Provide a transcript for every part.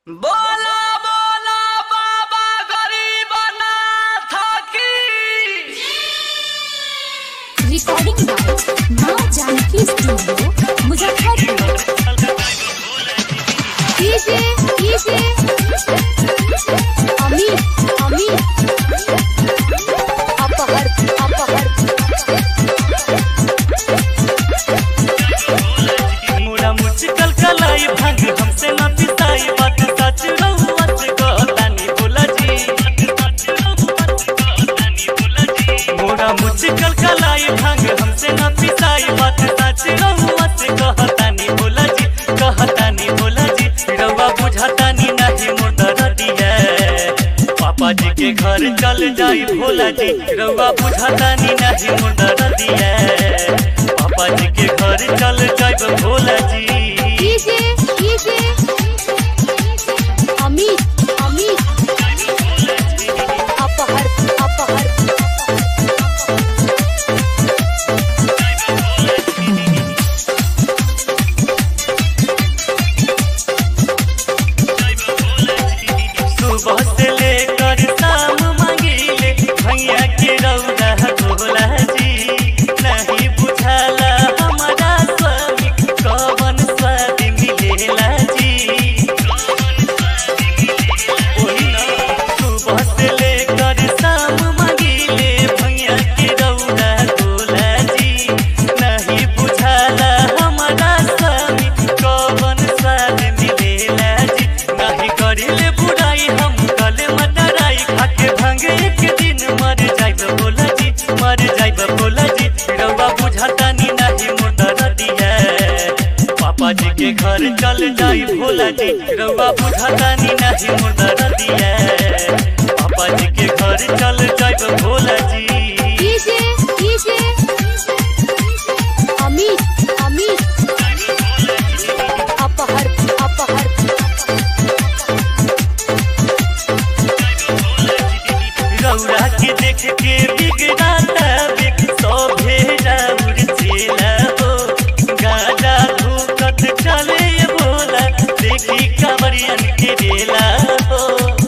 बोला बोला बाबा गरीबनाथ की। Recording by Maa Janaki studio Muzaffarpur. DJ Amir अपहर मुड़ा मुचकल कलाई भांग हमसे न पिसाई बात सच रहुआ से कहतानी बोला जी। मुड़ा मुचकल कलाई भांग हमसे न पिसाई बात सच रहुआ से कहतानी बोला जी। कहतानी बोला जी रहुआ बुझातानी नहीं मुर्दा दिया पापा जी के घर चल जाई भोला जी। रहुआ बुझातानी नहीं मुर्दा दिया पापा जी के घर चल जाई भोला जी। डीजे अमीर अपहर सुबह से लेकर शाम मांगिले भैया के रौदा भोला जी। नहीं बुझाला हमारा स्वामी कवन स्वाद मिलेला जी। सुबह से लेकर शाम मांगिले भैया के रौदा भोला जी। नहीं बुझाला हमारा स्वामी कवन स्वाद मिलेला जी। नहीं करिले बुराई हम कल मटराई खाके भांग एक दिन मर जाइब बोला जी। मर जाइब बोला जी रउआ बुझातानी नहीं मुर्दा दिया पापा जी के घर चल जाई भोला जी। रउआ बुझातानी नहीं मुर्दा दिया पापा जी के घर चल जाइब भोला जी। डीजे अमीर अपहर रौरा के देख के बिगड़ाता बिक सौ भेड़ा उड़चेला हो। गाजा धूकत चले ये भोला देखी कांवरियन के रेला हो।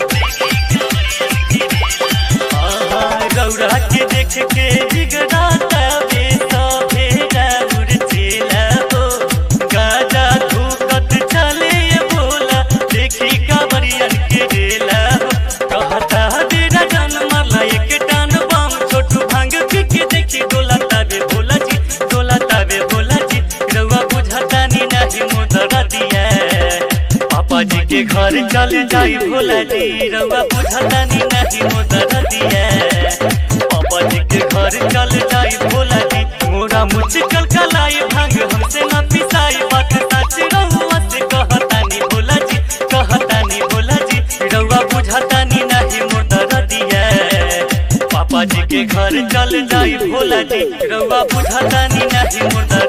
रौरा के देख के बिगड़ाता बे सौ भेड़ा उड़चेला हो। गाजा धूकत चले ये भोला देखी कांवरियन के रेला हो। कहता डेरा जन्म एक टान बम छोटू भांग पी के देखी डोला ताबे भोला जी। डोला ताबे भोला जी रउआ बुझातानी नहीं मुर्दा दिया पापा जी के घर चल जाई भोला जी। रउआ बुझातानी नहीं मुर्दा दिया पापा जी के घर चल जाई भोला जी। मोरा मुचकल कलाई भांग हमसे न पिसाई बात सच रहुआ से कहतानी भोला जी। कहतानी भोला जी रउआ बुझातानी नहीं मुर्दा दिया पापा जी के घर चल जाई भोला जी। रउआ बुझातानी नहीं मुर्दा